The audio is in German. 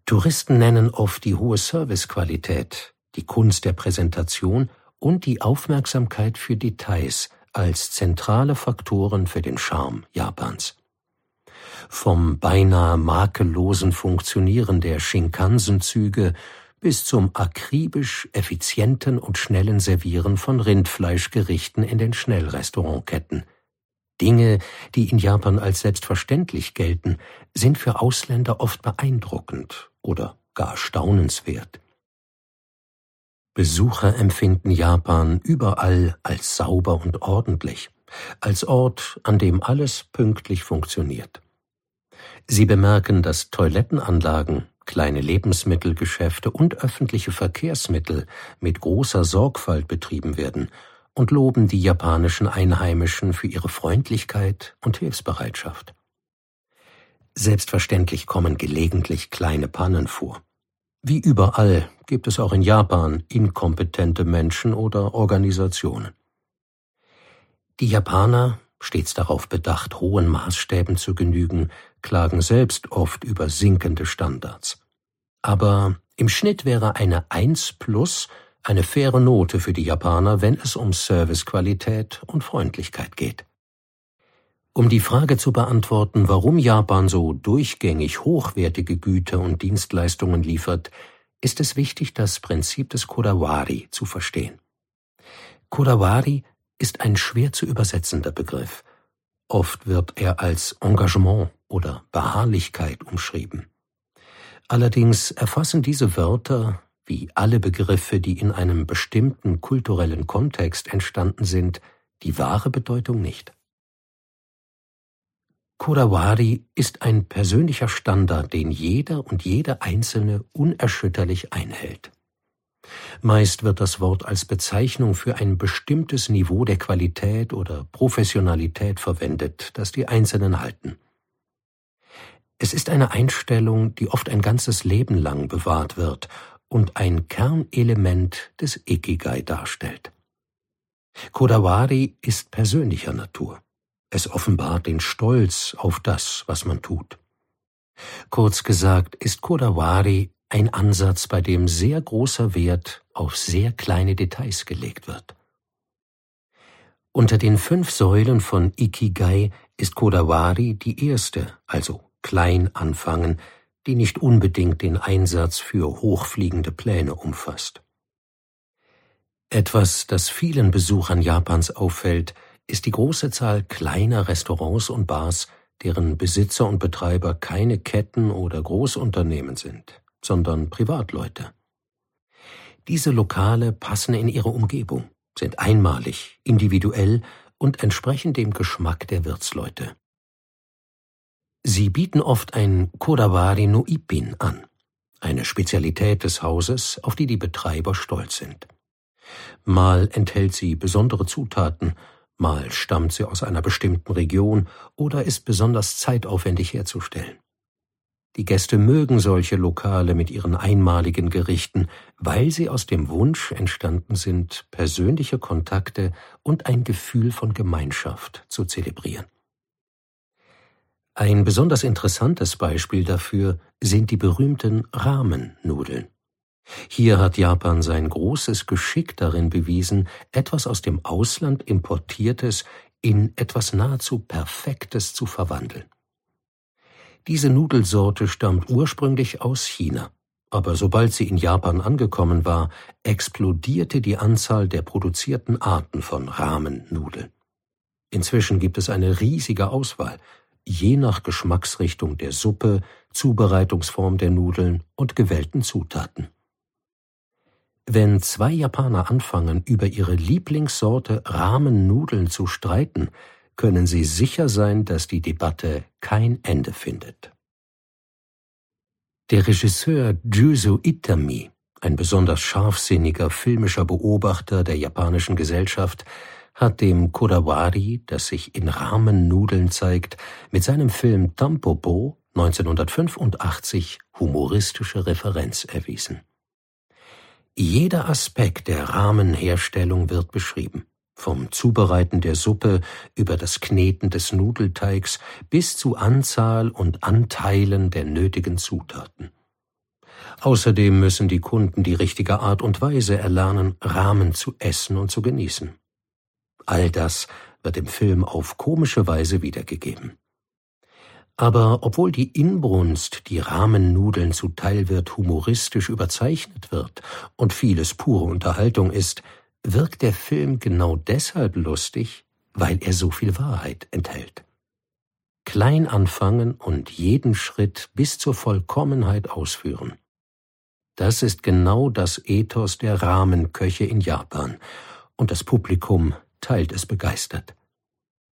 Touristen nennen oft die hohe Servicequalität, die Kunst der Präsentation und die Aufmerksamkeit für Details als zentrale Faktoren für den Charme Japans. Vom beinahe makellosen Funktionieren der Shinkansen-Züge bis zum akribisch effizienten und schnellen Servieren von Rindfleischgerichten in den Schnellrestaurantketten. Dinge, die in Japan als selbstverständlich gelten, sind für Ausländer oft beeindruckend oder gar staunenswert. Besucher empfinden Japan überall als sauber und ordentlich, als Ort, an dem alles pünktlich funktioniert. Sie bemerken, dass Toilettenanlagen, kleine Lebensmittelgeschäfte und öffentliche Verkehrsmittel mit großer Sorgfalt betrieben werden und loben die japanischen Einheimischen für ihre Freundlichkeit und Hilfsbereitschaft. Selbstverständlich kommen gelegentlich kleine Pannen vor. Wie überall gibt es auch in Japan inkompetente Menschen oder Organisationen. Die Japaner, stets darauf bedacht, hohen Maßstäben zu genügen, klagen selbst oft über sinkende Standards. Aber im Schnitt wäre eine 1+ eine faire Note für die Japaner, wenn es um Servicequalität und Freundlichkeit geht. Um die Frage zu beantworten, warum Japan so durchgängig hochwertige Güter und Dienstleistungen liefert, ist es wichtig, das Prinzip des Kodawari zu verstehen. Kodawari ist ein schwer zu übersetzender Begriff. Oft wird er als Engagement oder Beharrlichkeit umschrieben. Allerdings erfassen diese Wörter, wie alle Begriffe, die in einem bestimmten kulturellen Kontext entstanden sind, die wahre Bedeutung nicht. Kodawari ist ein persönlicher Standard, den jeder und jede Einzelne unerschütterlich einhält. Meist wird das Wort als Bezeichnung für ein bestimmtes Niveau der Qualität oder Professionalität verwendet, das die Einzelnen halten. Es ist eine Einstellung, die oft ein ganzes Leben lang bewahrt wird und ein Kernelement des Ikigai darstellt. Kodawari ist persönlicher Natur. Es offenbart den Stolz auf das, was man tut. Kurz gesagt ist Kodawari ein Ansatz, bei dem sehr großer Wert auf sehr kleine Details gelegt wird. Unter den 5 Säulen von Ikigai ist Kodawari die erste, also klein anfangen, die nicht unbedingt den Einsatz für hochfliegende Pläne umfasst. Etwas, das vielen Besuchern Japans auffällt, ist die große Zahl kleiner Restaurants und Bars, deren Besitzer und Betreiber keine Ketten oder Großunternehmen sind, sondern Privatleute. Diese Lokale passen in ihre Umgebung, sind einmalig, individuell und entsprechen dem Geschmack der Wirtsleute. Sie bieten oft ein Kodawari no Ippin an, eine Spezialität des Hauses, auf die die Betreiber stolz sind. Mal enthält sie besondere Zutaten, mal stammt sie aus einer bestimmten Region oder ist besonders zeitaufwendig herzustellen. Die Gäste mögen solche Lokale mit ihren einmaligen Gerichten, weil sie aus dem Wunsch entstanden sind, persönliche Kontakte und ein Gefühl von Gemeinschaft zu zelebrieren. Ein besonders interessantes Beispiel dafür sind die berühmten Ramen-Nudeln. Hier hat Japan sein großes Geschick darin bewiesen, etwas aus dem Ausland Importiertes in etwas nahezu Perfektes zu verwandeln. Diese Nudelsorte stammt ursprünglich aus China, aber sobald sie in Japan angekommen war, explodierte die Anzahl der produzierten Arten von Ramen-Nudeln. Inzwischen gibt es eine riesige Auswahl, je nach Geschmacksrichtung der Suppe, Zubereitungsform der Nudeln und gewählten Zutaten. Wenn 2 Japaner anfangen, über ihre Lieblingssorte Ramen-Nudeln zu streiten, können sie sicher sein, dass die Debatte kein Ende findet. Der Regisseur Juzo Itami, ein besonders scharfsinniger filmischer Beobachter der japanischen Gesellschaft, hat dem Kodawari, das sich in Ramen-Nudeln zeigt, mit seinem Film Tampopo 1985 humoristische Referenz erwiesen. Jeder Aspekt der Rahmenherstellung wird beschrieben, vom Zubereiten der Suppe über das Kneten des Nudelteigs bis zu Anzahl und Anteilen der nötigen Zutaten. Außerdem müssen die Kunden die richtige Art und Weise erlernen, Ramen zu essen und zu genießen. All das wird im Film auf komische Weise wiedergegeben. Aber obwohl die Inbrunst, die Ramennudeln zuteil wird, humoristisch überzeichnet wird und vieles pure Unterhaltung ist, wirkt der Film genau deshalb lustig, weil er so viel Wahrheit enthält. Klein anfangen und jeden Schritt bis zur Vollkommenheit ausführen. Das ist genau das Ethos der Ramenköche in Japan, und das Publikum teilt es begeistert.